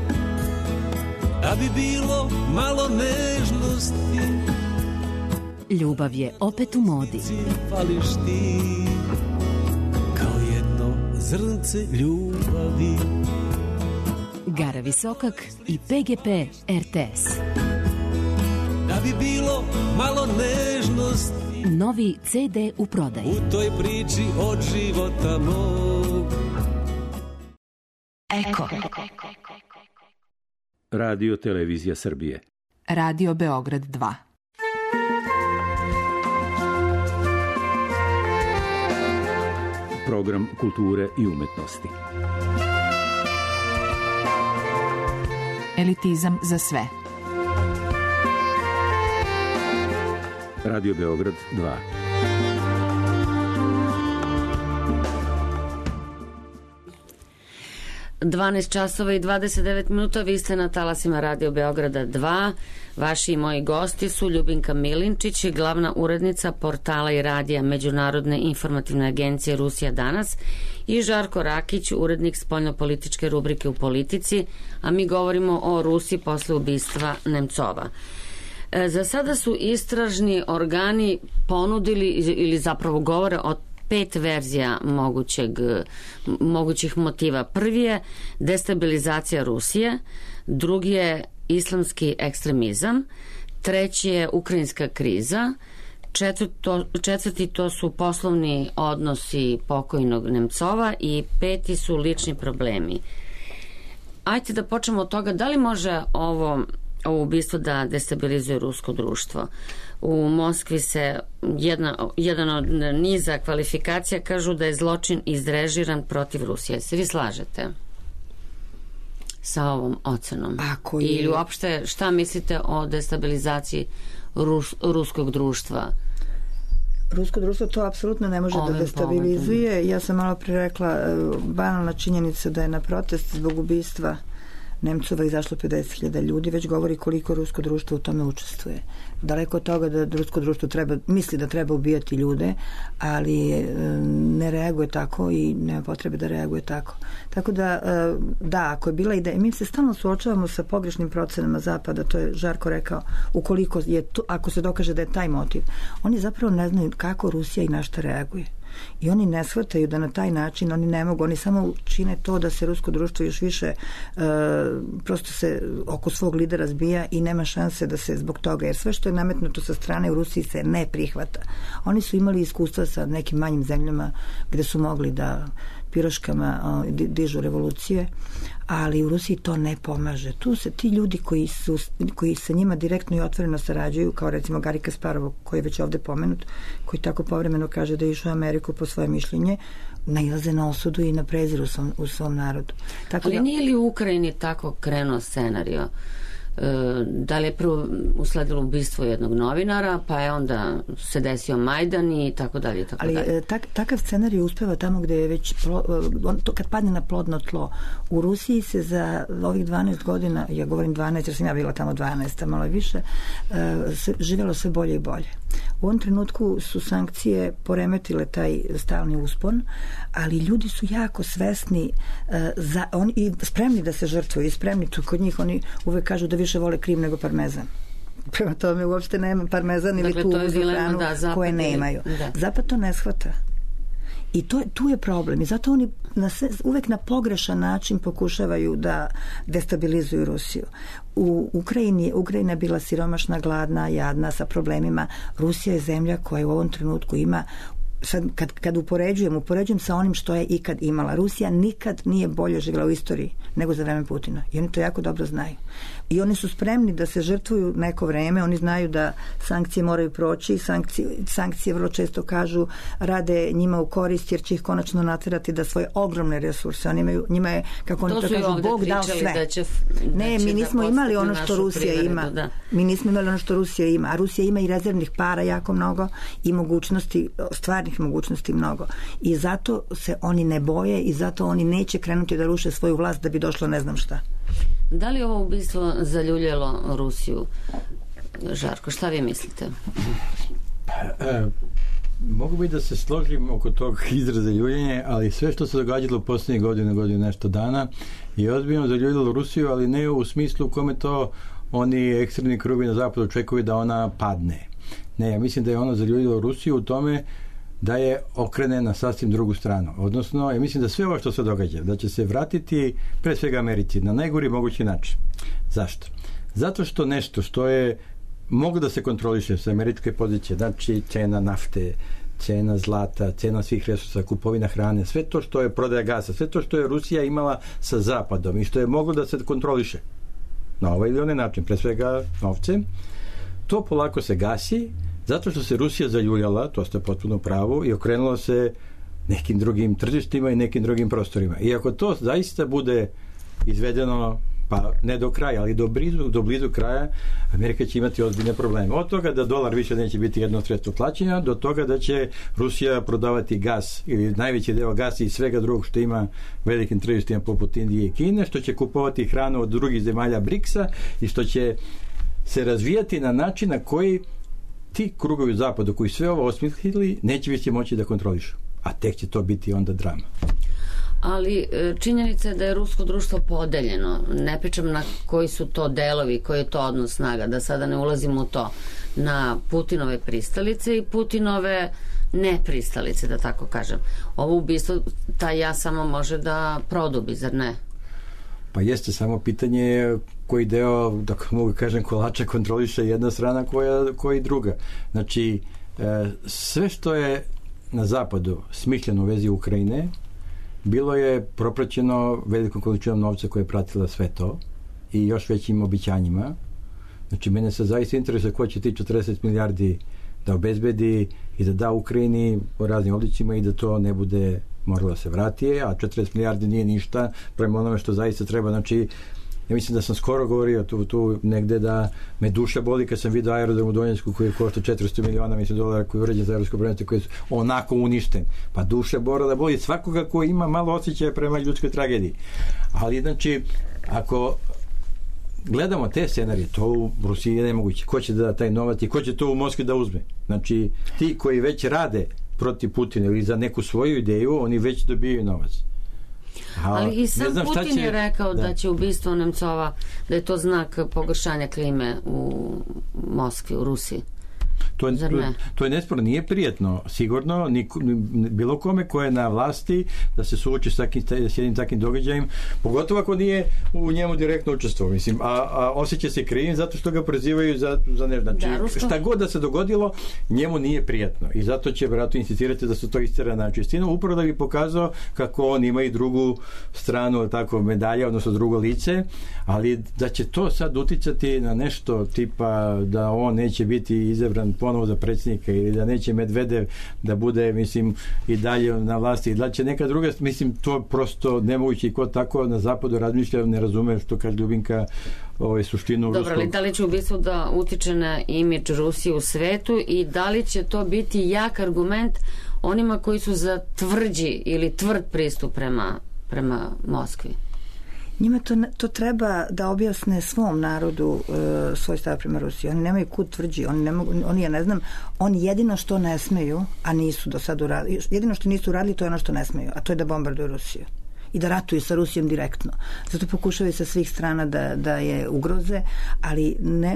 da bi bilo malo nežnosti. Ljubav je opet u modi. Fališ ti, kao jedno zrnce ljubavi. Gara Visokak i PGP RTS. Da bi bilo malo nežnosti. Novi CD u prodaji. U toj priči od života mog. Eko. Radio Televizija Srbije. Radio Beograd 2. Program kulture i umetnosti. Elitizam za sve. Radio Beograd 2. Dvanaest časova i 29 minuta, vi ste na talasima Radio Beograda 2. Vaši i moji gosti su Ljubinka Milinčić, glavna urednica portala i radija Međunarodne informativne agencije Rusija danas, i Žarko Rakić, urednik spoljnopolitičke rubrike u Politici, a mi govorimo o Rusiji posle ubistva Nemcova. Za sada su istražni organi ponudili ili zapravo govore o 5 verzija mogućih motiva. Prvi je destabilizacija Rusije, drugi je islamski ekstremizam, treći je ukrajinska kriza, četvrti to su poslovni odnosi pokojnog Nemcova i peti su lični problemi. Ajde da počnemo od toga, da li može ovo ubistvo da destabilizuje rusko društvo? U Moskvi se jedan od niza kvalifikacija kažu da je zločin izrežiran protiv Rusije. Se vi slažete sa ovom ocenom? Ili uopšte šta mislite o destabilizaciji ruskog društva? Rusko društvo to apsolutno ne može da destabilizuje. Ja sam malo pre rekla, banalna činjenica da je na protest zbog ubistva Nemcova izašlo 50.000 ljudi, već govori koliko rusko društvo u tome učestvuje. Daleko od toga da rusko društvo misli da treba ubijati ljude, ali ne reaguje tako i nema potrebe da reaguje tako. Tako da, ako je bila ideja, mi se stalno suočavamo sa pogrešnim procenama Zapada, to je Žarko rekao, ako se dokaže da je taj motiv. Oni zapravo ne znaju kako Rusija i na šta reaguje. I oni ne shvataju da na taj način oni ne mogu, oni samo čine to da se rusko društvo još više prosto se oko svog lidera zbija i nema šanse da se zbog toga, jer sve što je nametnuto sa strane u Rusiji se ne prihvata. Oni su imali iskustva sa nekim manjim zemljama gde su mogli da piroškama dižu revolucije, ali u Rusiji to ne pomaže. Tu se ti ljudi koji sa njima direktno i otvoreno sarađuju, kao recimo Gari Kasparov, koji je već ovde pomenut, koji tako povremeno kaže da je išao u Ameriku po svoje mišljenje, nailaze na osudu i na prezir u svom narodu. Ali nije li u Ukrajini tako krenuo scenario? Da li je prvo usledilo ubistvo jednog novinara, pa je onda se desio Majdan i tako dalje. Ali takav scenarij uspeva tamo gde je već kad padne na plodno tlo. U Rusiji se za ovih 12 godina, ja govorim 12 jer sam ja bila tamo 12, malo i više, živjelo sve bolje i bolje. U ovom trenutku su sankcije poremetile taj stalni uspon, ali ljudi su jako svesni i spremni da se žrtvuju i spremni tu kod njih, oni uvek kažu da više vole Krim nego parmezan. Prema tome uopšte nema parmezan ili tu uzu hranu koje nemaju. Zapad to ne shvata. I tu je problem. I zato oni uvek na pogrešan način pokušavaju da destabilizuju Rusiju. U Ukrajina je bila siromašna, gladna, jadna, sa problemima. Rusija je zemlja koja u ovom trenutku ima, sad kad upoređujem sa onim što je ikad imala. Rusija nikad nije bolje živjela u istoriji nego za vreme Putina. I oni to jako dobro znaju. I oni su spremni da se žrtvuju neko vreme, oni znaju da sankcije moraju proći, sankcije vrlo često kažu rade njima u korist jer će ih konačno naterati da svoje ogromne resurse, njima je, kako oni to kažu, Bog dao sve. Ne, mi nismo imali ono što Rusija ima. Mi nismo imali ono što Rusija ima, a Rusija ima i rezervnih para jako mnogo i mogućnosti, stvarnih mogućnosti mnogo. I zato se oni ne boje i zato oni neće krenuti da ruše svoju vlast da bi došlo ne znam šta. Da li ovo ubistvo zaljuljalo Rusiju? Žarko, šta vi mislite? Mogu bi da se složim oko tog izraza ljuljenje, ali sve što se događalo u posljednjih godinu nešto dana je ozbiljno zaljuljilo Rusiju, ali ne u smislu u kome to oni ekstremni krugovi na zapadu očekuju da ona padne. Ne, ja mislim da je ono zaljuljilo Rusiju u tome da je okrene na sasvim drugu stranu. Odnosno, ja mislim da sve ovo što se događa, da će se vratiti pre svega Americi na najgori mogući način. Zašto? Zato što nešto što je mogu da se kontroliše sa američke pozicije, znači cena nafte, cena zlata, cena svih resursa, kupovina hrane, sve to što je prodaja gasa, sve to što je Rusija imala sa Zapadom i što je moglo da se kontroliše na ovaj ili onaj način, pre svega novcem, to polako se gasi zato što se Rusija zaljuljala, to ste potpuno pravo, i okrenula se nekim drugim tržištima i nekim drugim prostorima. I ako to zaista bude izvedeno, pa ne do kraja, ali do blizu kraja, Amerika će imati ozbiljne probleme. Od toga da dolar više neće biti jedno sredstvo plaćanja, do toga da će Rusija prodavati gas, ili najveći deo gasa i svega drugog što ima velikim tržištima poput Indije i Kine, što će kupovati hranu od drugih zemalja BRICS-a i što će se razvijati na način na koji ti krugovi u zapadu koji sve ovo osmislili neće više moći da kontrolišu. A tek će to biti onda drama. Ali činjenica je da je rusko društvo podeljeno. Ne pričam na koji su to delovi, koji je to odnos snaga, da sada ne ulazimo u to. Na Putinove pristalice i Putinove nepristalice, da tako kažem. Ovo ubistvo taj ja samo može da produbi, zar ne? Pa jeste samo pitanje koji deo, da mogu kažem, kolača kontroliše jedna strana koji druga. Znači, sve što je na zapadu smišljeno u vezi Ukrajine bilo je propraćeno velikom količinom novca koja je pratila sve to i još većim običanjima. Znači, mene se zaista interesuje ko će ti 40 milijardi da obezbedi i da da Ukrajini po raznim oblicima i da to ne bude moralo se vrati, a 40 milijardi nije ništa prema onome što zaista treba. Znači, ja mislim da sam skoro govorio tu negde da me duša boli kad sam vidio aerodrom u Donjecku koji košta 400 miliona $, koji je urađen za evropsko prvenstvo, koji je onako uništen. Pa duša da boli svakoga ko ima malo osjećaja prema ljudskoj tragediji. Ali, znači, ako gledamo te scenarije, to u Rusiji je nemoguće. Ko će da da taj novac i ko će to u Moskvi da uzme? Znači, ti koji već rade protiv Putina ili za neku svoju ideju, oni već dobijaju novac. Ali i sam Putin je rekao da će ubistvo Nemcova, da je to znak pogoršanja klime u Moskvi, u Rusiji. To je nesporno, nije prijatno sigurno bilo kome ko je na vlasti da se suoči s jednim takvim događajem, pogotovo ako nije u njemu direktno učestvovao, mislim, a osjeća se krivim zato što ga prozivaju za ne znam, šta god da se dogodilo, njemu nije prijatno i zato će vjerojatno insistirati da se to istera na čistinu, upravo da bi pokazao kako on ima i drugu stranu, tako, medalja, odnosno drugo lice, ali da će to sad uticati na nešto tipa da on neće biti izabran ponovo za predsjednika ili da neće Medvedev da bude, mislim, i dalje na vlasti i da će neka druga, mislim, to prosto nemoguće i ko tako na zapadu razmišlja, ne razume što kaže Ljubinka suštinu. Dobro, ali da li će ubistvo da utiče na imidž Rusije u svetu i da li će to biti jak argument onima koji su za tvrđi ili tvrd pristup prema Moskvi? Njima to treba da objasne svom narodu svoj stav prema Rusiji. Oni nemaju kud tvrđi. Oni, ja ne znam, oni jedino što ne smeju, a nisu do sad uradili, jedino što nisu uradili, to je ono što ne smeju, a to je da bombarduju Rusiju i da ratuju sa Rusijom direktno. Zato pokušavaju sa svih strana da je ugroze, ali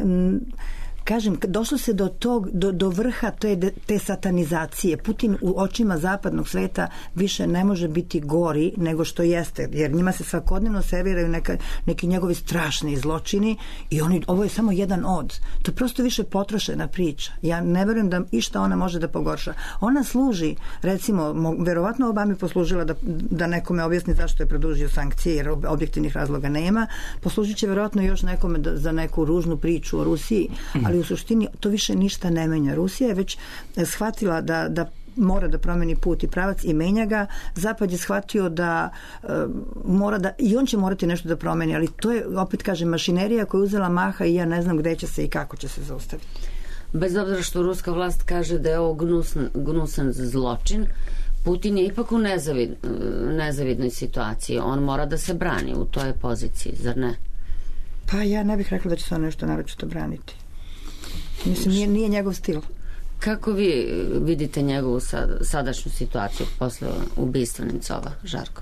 kažem, došlo se do vrha te satanizacije. Putin u očima zapadnog sveta više ne može biti gori nego što jeste, jer njima se svakodnevno serviraju neki njegovi strašni zločini i ovo je samo jedan od. To je prosto više potrošena priča. Ja ne verujem da išta ona može da pogorša. Ona služi, recimo, verovatno Obami poslužila da nekome objasni zašto je produžio sankcije, jer objektivnih razloga nema. Poslužit će verovatno još nekome za neku ružnu priču o Rusiji, ali u suštini to više ništa ne menja. Rusija je već shvatila da mora da promeni put i pravac i menja ga. Zapad je shvatio da mora da, i on će morati nešto da promeni, ali to je, opet kažem, mašinerija koja je uzela maha i ja ne znam gde će se i kako će se zaustaviti. Bez obzira što ruska vlast kaže da je ovo gnusan zločin, Putin je ipak u nezavidnoj situaciji. On mora da se brani u toj poziciji, zar ne? Pa ja ne bih rekla da će se on nešto naročito braniti. Mislim, nije njegov stil. Kako vi vidite njegovu sadašnju situaciju posle ubistva Nemcova, Žarko?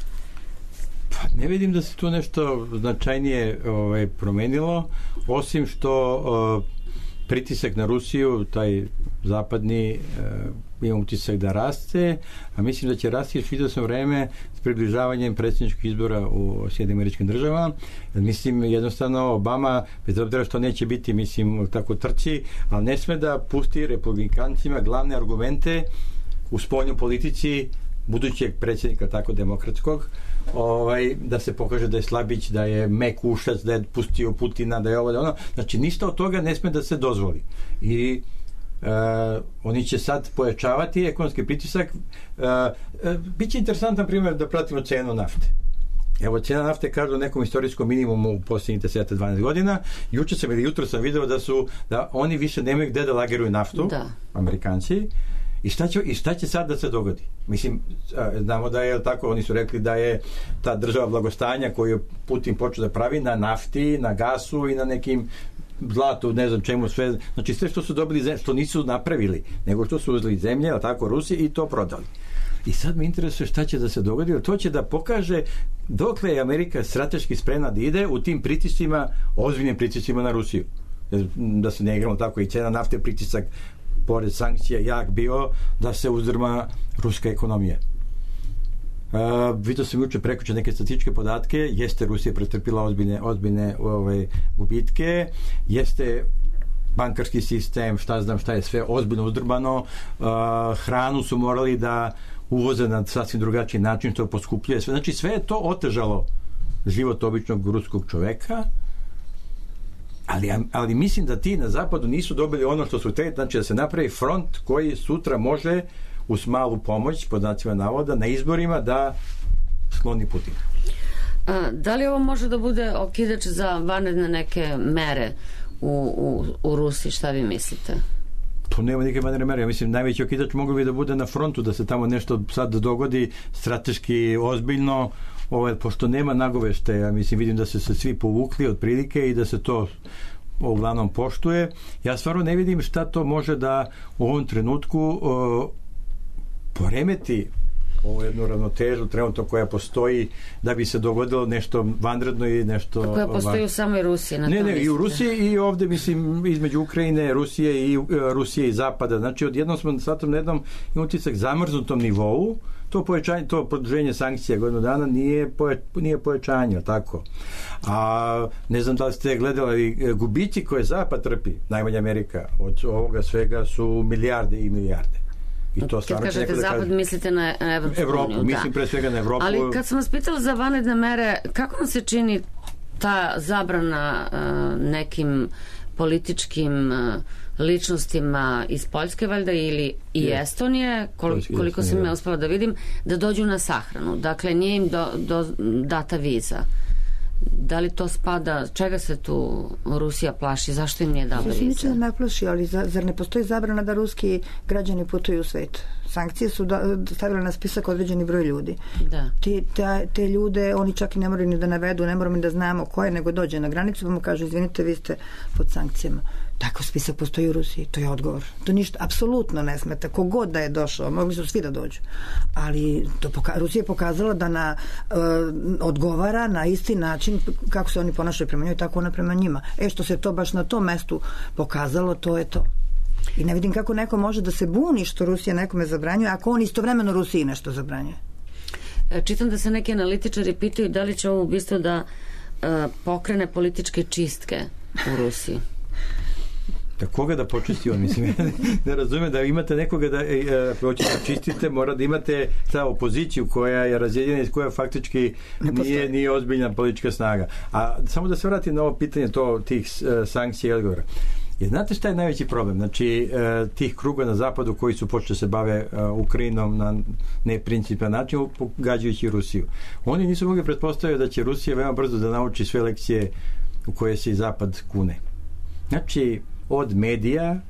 Pa ne vidim da se tu nešto značajnije promenilo, osim što pritisak na Rusiju, taj zapadni, imam utisak da raste, a mislim da će rasti još vidosno vreme s približavanjem predsjedničkih izbora u Sjedinim Američkim Državama. Mislim, jednostavno Obama, bez obzira što neće biti, mislim, tako trči, ali ne sme da pusti republikancima glavne argumente u spoljnoj politici budućeg predsjednika, tako demokratskog, da se pokaže da je slabić, da je mek ušac, da je pustio Putina, da je ovo, da ono. Znači, ništa od toga ne sme da se dozvoli. I oni će sad pojačavati ekonomski pritisak. Biće interesantan primjer da pratimo cenu nafte. Evo, cena nafte kažu nekom istorijskom minimumu u posljednjih 10-12 godina. Jutro sam video da oni više nemaju gde da lageruju naftu, Amerikanci. I šta će sad da se dogodi? Mislim, znamo da je tako, oni su rekli da je ta država blagostanja koju Putin počeo da pravi na nafti, na gasu i na nekim zlatu, ne znam čemu sve, znači sve što su dobili, što nisu napravili, nego što su uzeli zemlje, ali tako Rusiji, i to prodali. I sad me interesuje šta će da se dogodi, jer to će da pokaže dokle je Amerika strateški spremna da ide u tim pritiscima, ozbiljnim pritiscima na Rusiju. Da se ne igramo tako, i cena nafte pritisak pored sankcija jak bio da se uzdrma ruska ekonomija. Vidio sam juče prekuće neke statističke podatke, jeste Rusija pretrpila ozbiljne gubitke, jeste bankarski sistem, šta je sve ozbiljno uzdrmano, hranu su morali da uvoze na sasvim drugačiji način, što poskupljuje sve. Znači sve je to otežalo život običnog ruskog čoveka, ali mislim da ti na zapadu nisu dobili ono što su te, znači da se napravi front koji sutra može uz malu pomoć, pod znacima navoda, na izborima da skloni Putina. Da li ovo može da bude okidač za vanredne neke mere u Rusiji, šta vi mislite? To nema nikakve vanredne mere. Ja mislim, najveći okidač mogu bi da bude na frontu, da se tamo nešto sad dogodi strateški ozbiljno, pošto nema nagovešte. Ja mislim, vidim da se svi povukli od prilike i da se to uglavnom poštuje. Ja stvarno ne vidim šta to može da u ovom trenutku poremeti ovu jednu ravnotežu trenutno koja postoji da bi se dogodilo nešto vanredno i nešto... A koja postoji u samoj Rusiji? Ne, i u Rusiji i ovde, mislim, između Ukrajine, Rusije i Zapada. Znači, odjednom smo sad na jednom utisak zamrznutom nivou. To produženje sankcija godinu dana nije pojačanje, tako. A ne znam da li ste gledali gubici koje Zapad trpi, najmanje Amerika, od ovoga svega su milijarde i milijarde. Kad kažete Zapad, mislite na Evropu, mislim pre svega na Evropu. Ali kad sam vas pitala za vanredne mere, kako vam se čini ta zabrana nekim političkim ličnostima iz Poljske valjda ili i Estonije, koliko sam ja uspela da vidim, da dođu na sahranu. Dakle, nije im data viza. Da li to spada, čega se tu Rusija plaši, zašto im nije dala viza? Niče ne plaši, ali zar ne postoji zabrana da ruski građani putuju u svet? Sankcije su stavile na spisak određeni broj ljudi. Da. Te ljude, oni čak i ne moraju ni da navedu, ne moramo ni da znamo ko je, nego dođe na granicu pa mu kažu, izvinite, vi ste pod sankcijama. Takav spisak postoji u Rusiji, to je odgovor. To ništa, apsolutno ne smeta. Kogod da je došao, mogli su svi da dođu. Ali Rusija je pokazala da odgovara na isti način kako se oni ponašaju prema njoj, tako ona prema njima. Što se to baš na tom mestu pokazalo, to je to. I ne vidim kako neko može da se buni što Rusija nekome zabranjuje, ako on istovremeno Rusiji nešto zabranjuje. Čitam da se neki analitičari pitaju da li će ovo ubistvo da pokrene političke čistke u Rusiji. Da koga da počisti on, mislim, ne razume da imate nekoga da čistite, mora da imate ta opoziciju koja je razjedinjena i koja faktički nije ozbiljna politička snaga. A samo da se vratim na ovo pitanje tih sankcija i odgovora. Znate šta je najveći problem? Znači, tih kruga na zapadu koji su počeli se bave Ukrajinom na neprincipijelan način, pogađajući Rusiju. Oni nisu mogli pretpostaviti da će Rusija veoma brzo da nauči sve lekcije u koje se i zapad kune. Znači, od medija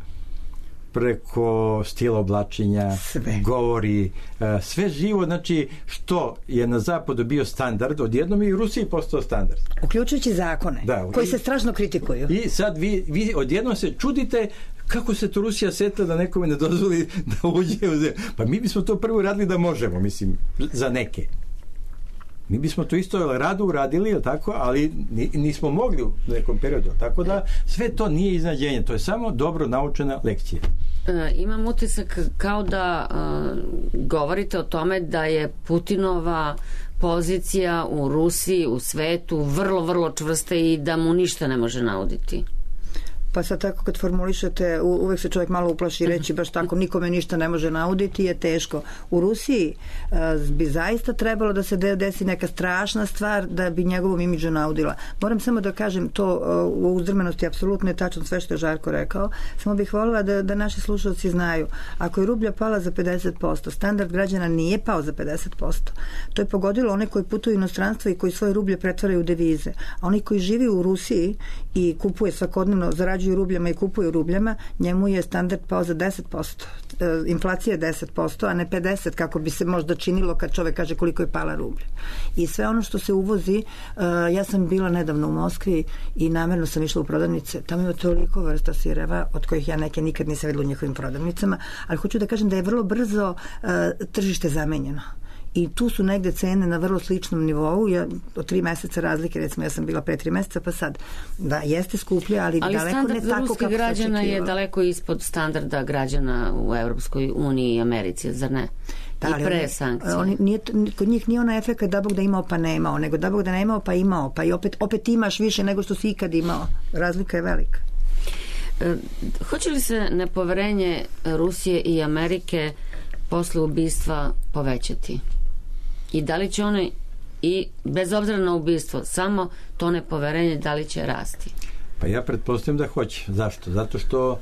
preko stila oblačenja, govori, sve živo, znači što je na zapadu bio standard, odjednom i u Rusiji postao standard. Uključujući zakone, koji se strašno kritikuju. I sad vi odjednom se čudite kako se to Rusija setila da nekome ne dozvoli da uđe u zemlju. Pa mi bismo to prvo radili da možemo, mislim, za neke. Mi bismo to isto rado uradili, tako, ali nismo mogli u nekom periodu. Tako da sve to nije iznenađenje, to je samo dobro naučena lekcija. Imam utisak kao da govorite o tome da je Putinova pozicija u Rusiji, u svetu vrlo, vrlo čvrsta i da mu ništa ne može nauditi. Pa sad tako kad formulišete, uvek se čovjek malo uplaši reći baš tako, nikome ništa ne može nauditi, je teško. U Rusiji bi zaista trebalo da se desi neka strašna stvar da bi njegovom imidžu naudila. Moram samo da kažem to u uzdrmenosti, apsolutno je tačno sve što je Žarko rekao, samo bih voljela da naši slušalci znaju. Ako je rublja pala za 50%, standard građana nije pao za 50%. To je pogodilo one koji putuju u inostranstvo i koji svoje rublje pretvaraju u devize. A oni koji živi u Rusiji i kupuje svakodnevno, zarađuju rubljama i kupuju rubljama, njemu je standard pao za 10%. Inflacija je 10%, a ne 50% kako bi se možda činilo kad čovek kaže koliko je pala rublja. I sve ono što se uvozi, ja sam bila nedavno u Moskvi i namerno sam išla u prodavnice, tamo ima toliko vrsta sireva od kojih ja neke nikad nisam videla u njihovim prodavnicama, ali hoću da kažem da je vrlo brzo tržište zamenjeno. i tu su negde cene na vrlo sličnom nivou, od 3 meseca razlike, recimo ja sam bila pre 3 meseca, pa sad, da, jeste skuplje, ali daleko ne tako kako se očekivalo. Ali standard ruskih građana je daleko ispod standarda građana u Evropskoj uniji i Americi, zar ne? Da, i pre sankcije. Kod njih nije onaj efekt da Bog da imao pa ne imao, nego da Bog da ne imao pa imao, pa i opet imaš više nego što si ikad imao. Razlika je velika. Hoće li se nepoverenje Rusije i Amerike posle ubistva povećati? I da li će one, i bez obzira na ubistvo, samo to nepoverenje da li će rasti? Pa ja pretpostavljam da hoće. Zašto? Zato što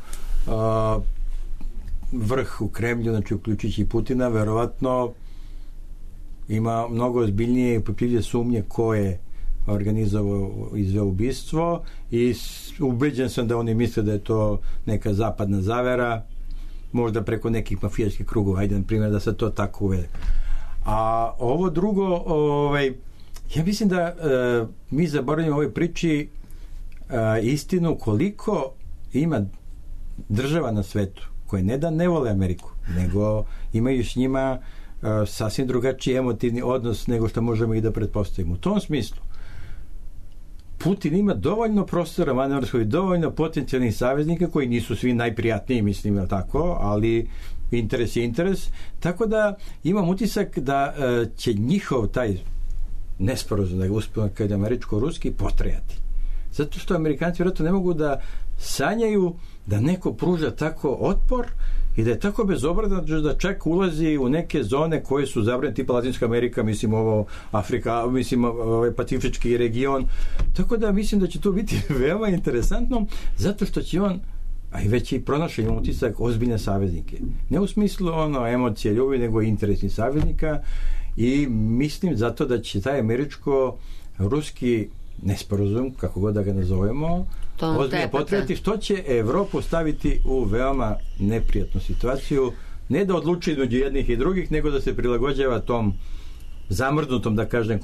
vrh u Kremlju, znači uključujući i Putina, verovatno ima mnogo ozbiljnije i popljivlje sumnje ko je organizovao izveo ubistvo i ubeđen sam da oni misle da je to neka zapadna zavera, možda preko nekih mafijaških krugova, ajde na primjer da se to tako uvede. A ovo drugo, ja mislim da mi zaboravljamo u ovoj priči istinu koliko ima država na svetu koje ne da ne vole Ameriku, nego imaju s njima sasvim drugačiji emotivni odnos nego što možemo i da pretpostavimo. U tom smislu Putin ima dovoljno prostora manevarskog i dovoljno potencijalnih saveznika koji nisu svi najprijatniji, mislim, je tako, ali interes je interes, tako da imam utisak da će njihov taj nesporazum, da ga uspio kada je američko-ruski, potrajati. Zato što Amerikanci vjerojatno ne mogu da sanjaju da neko pruža tako otpor i da je tako bezobradan da čak ulazi u neke zone koje su zabranjene, tipa Latinska Amerika, mislim ovo Afrika, mislim ovaj Pacifički region. Tako da mislim da će to biti veoma interesantno, zato što će on, a i već i pronašao imam utisak, ozbiljne saveznike. Ne u smislu emocije, ljubavi, nego interesnih saveznika, i mislim zato da će taj američko-ruski nesporazum, kako god da ga nazovemo, ozbiljno potrebati, što će Evropu staviti u veoma neprijatnu situaciju, ne da odluči između jednih i drugih, nego da se prilagođava tom zamrznutom, da kažem,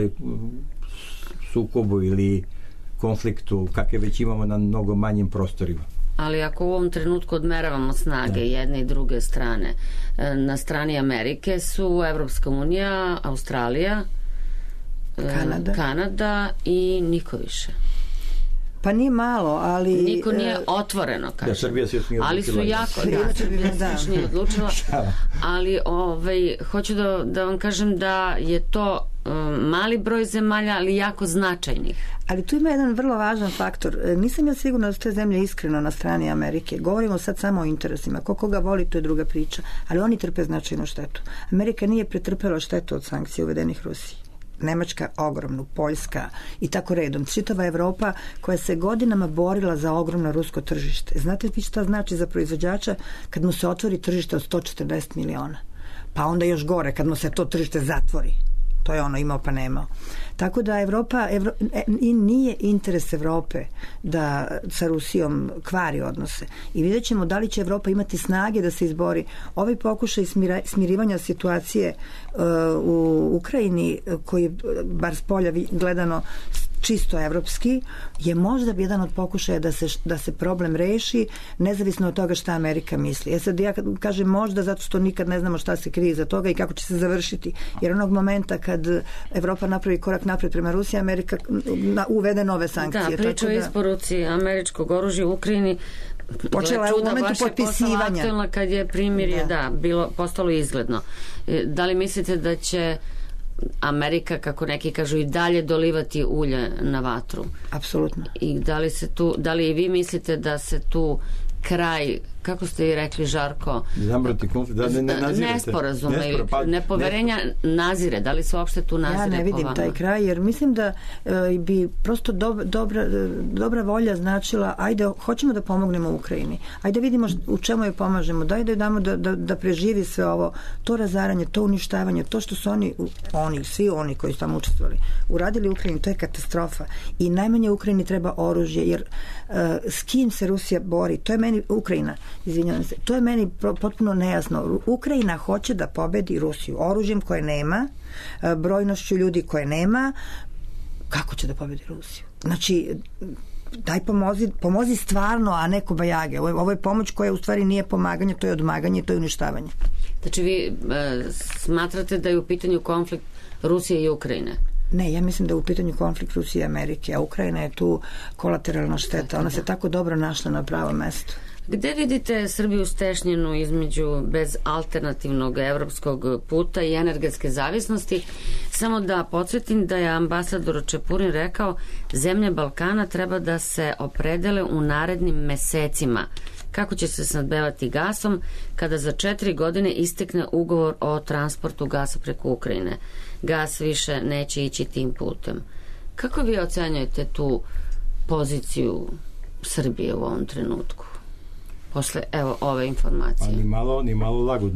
sukobu ili konfliktu kakve već imamo na mnogo manjim prostorima. Ali ako u ovom trenutku odmeravamo snage jedne i druge strane, na strani Amerike su Evropska unija, Australija, Kanada i niko više. Pa nije malo, ali... Niko nije otvoreno, kažem. Da, Srbija se još nije odlučila. Ali su jako... Srbija se još nije odlučila. Ali hoću da vam kažem da je to mali broj zemalja, ali jako značajnih. Ali tu ima jedan vrlo važan faktor. Nisam ja sigurna da su te zemlje iskreno na strani Amerike. Govorimo sad samo o interesima. Ko koga voli, to je druga priča. Ali oni trpe značajnu štetu. Amerika nije pretrpela štetu od sankcija uvedenih Rusiji. Nemačka ogromnu, Poljska i tako redom. Čitava Evropa koja se godinama borila za ogromno rusko tržište. Znate li šta znači za proizvođača kad mu se otvori tržište od 140 miliona? Pa onda još gore kad mu se to tržište zatvori. To je ono imao pa nemao. Tako da i nije interes Evrope da sa Rusijom kvari odnose. I vidjet ćemo da li će Evropa imati snage da se izbori. Ovaj pokušaj smirivanja situacije u Ukrajini, koji je bar s polja gledano čisto evropski, je možda jedan od pokušaja da se problem reši, nezavisno od toga šta Amerika misli. Sad ja kažem možda zato što nikad ne znamo šta se krije za toga i kako će se završiti. Jer onog momenta kad Evropa napravi korak napred prema Rusiji, Amerika uvede nove sankcije. Da, priča o isporuci američkog oružja u Ukrajini počela je u momentu potpisivanja. Kad je primirje, postalo izgledno. Da li mislite da će Amerika, kako neki kažu, i dalje dolivati ulje na vatru? Apsolutno. I da li i vi mislite da se tu kraj, kako ste i rekli, Žarko, nesporazuma ili nepoverenja nazire? Da li se uopšte tu nazire? Ja ne vidim taj kraj, jer mislim da bi prosto dobra volja značila, ajde, hoćemo da pomognemo Ukrajini, ajde vidimo u čemu joj pomažemo, daj damo da preživi sve ovo, to razaranje, to uništavanje, to što su svi oni koji su tamo učestvovali uradili Ukrajini, to je katastrofa. I najmanje Ukrajini treba oružje, jer s kim se Rusija bori? To je meni Ukrajina, izvinjavam se, to je meni potpuno nejasno. Ukrajina hoće da pobedi Rusiju oružjem koje nema, brojnošću ljudi koje nema. Kako će da pobedi Rusiju? Znači, daj pomozi stvarno, a ne kobajage. Ovo je pomoć koja u stvari nije pomaganje, to je odmaganje, to je uništavanje. Znači vi smatrate da je u pitanju konflikt Rusije i Ukrajine? Ne, ja mislim da je u pitanju konflikt Rusije i Amerike, a Ukrajina je tu kolateralna šteta. Ona se tako dobro našla na pravom mestu. Gde vidite Srbiju stešnjenu između bez alternativnog evropskog puta i energetske zavisnosti? Samo da podsjetim da je ambasador Čepurin rekao zemlje Balkana treba da se opredele u narednim mesecima kako će se snabdevati gasom kada za 4 godine istekne ugovor o transportu gasa preko Ukrajine. Gas više neće ići tim putem. Kako vi ocenjujete tu poziciju Srbije u ovom trenutku? Posle, evo, ove informacije. Pa ni malo lagodno.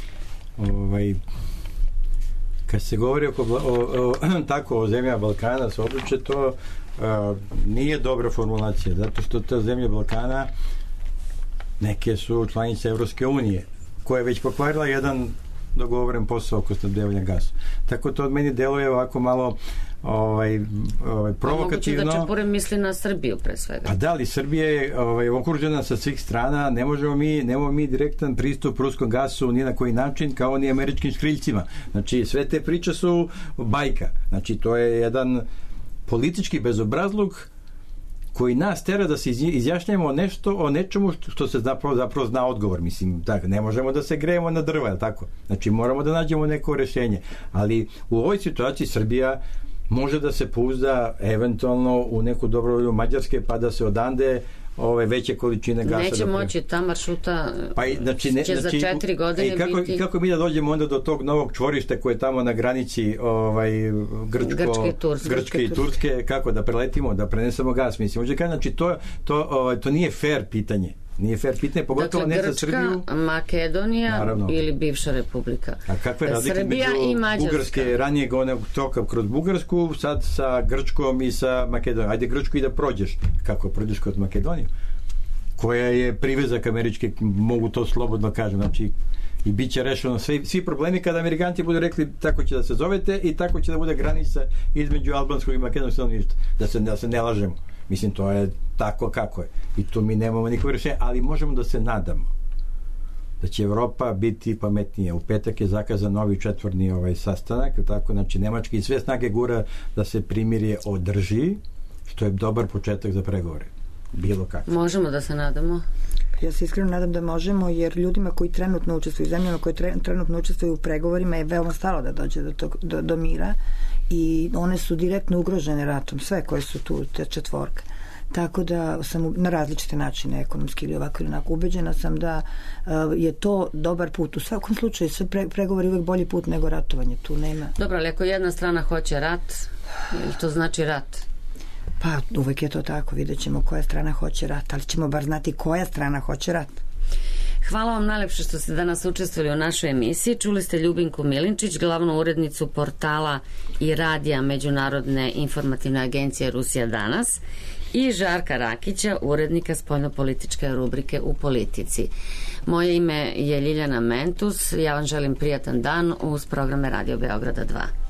Kad se govori tako o zemlja Balkana se odluče, to nije dobra formulacija, zato što ta zemlja Balkana neke su članice Evropske unije, koja je već pokvarila jedan dogovoren posao oko snabdevanja gasa. Tako to od meni deluje ovako malo provokativno. Moguće da Čepurin misli na Srbiju pre svega. Pa da, ali Srbija je okružena sa svih strana, nemamo mi direktan pristup ruskom gasu ni na koji način, kao ni američkim škriljcima. Znači, sve te priče su bajka. Znači, to je jedan politički bezobrazluk koji nas tera da se izjašnjamo o nečemu što se zapravo zna odgovor. Mislim, tako, ne možemo da se grejemo na drva, je tako? Znači, moramo da nađemo neko rešenje. Ali u ovoj situaciji Srbija može da se pouzda eventualno u neku dobrovolju Mađarske, pa da se odande veće količine gasa. Neće moći, ta maršruta će za 4 godine biti... Kako mi da dođemo onda do tog novog čvorišta koje je tamo na granici Grčke i Turske, kako da preletimo, da prenesemo gas, mislim. Znači, to nije fair pitanje. Nije fair pitanje, pogotovo dakle, ne za Srbiju. Grčka, Makedonija, naravno, ili bivša republika. A kakve razlike među Bugarske, ranijeg onog toka kroz Bugarsku, sad sa Grčkom i sa Makedonijom? Ajde Grčku i da prođeš. Kako prođeš kroz Makedoniju? Koja je privezak američke, mogu to slobodno kažem, znači i bit će rešeno svi problemi kada Amerikanci budu rekli tako će da se zovete i tako će da bude granica između albanskog i makedonskog stanovništva. Da se ne lažemo. Mislim, to je tako kako je. I tu mi nemamo nikakve rešenja, ali možemo da se nadamo da će Evropa biti pametnija. U petak je zakazan novi četvorni sastanak, tako, znači Nemački i sve snage gura da se primirje održi, što je dobar početak za pregovore. Bilo kako. Možemo da se nadamo? Ja se iskreno nadam da možemo, jer ljudima koji trenutno učestvuju, zemljama koji trenutno učestvuju u pregovorima je veoma stalo da dođe do mira i one su direktno ugrožene ratom, sve koje su tu, te četvorka. Tako da sam na različite načine, ekonomski ili ovako ili onako, ubeđena sam da je to dobar put. U svakom slučaju sve pregovori uvek bolji put nego ratovanje. Tu nema. Dobro, ali ako jedna strana hoće rat, ili to znači rat? Pa uvek je to tako, vidjet ćemo koja strana hoće rat, ali ćemo bar znati koja strana hoće rat. Hvala vam najlepše što ste danas učestvovali u našoj emisiji. Čuli ste Ljubinku Milinčić, glavnu urednicu portala i radija Međunarodne informativne agencije Rusija danas, i Žarka Rakića, urednika spoljnopolitičke rubrike U politici. Moje ime je Ljiljana Mentus. Ja vam želim prijatan dan uz programe Radio Beograda 2.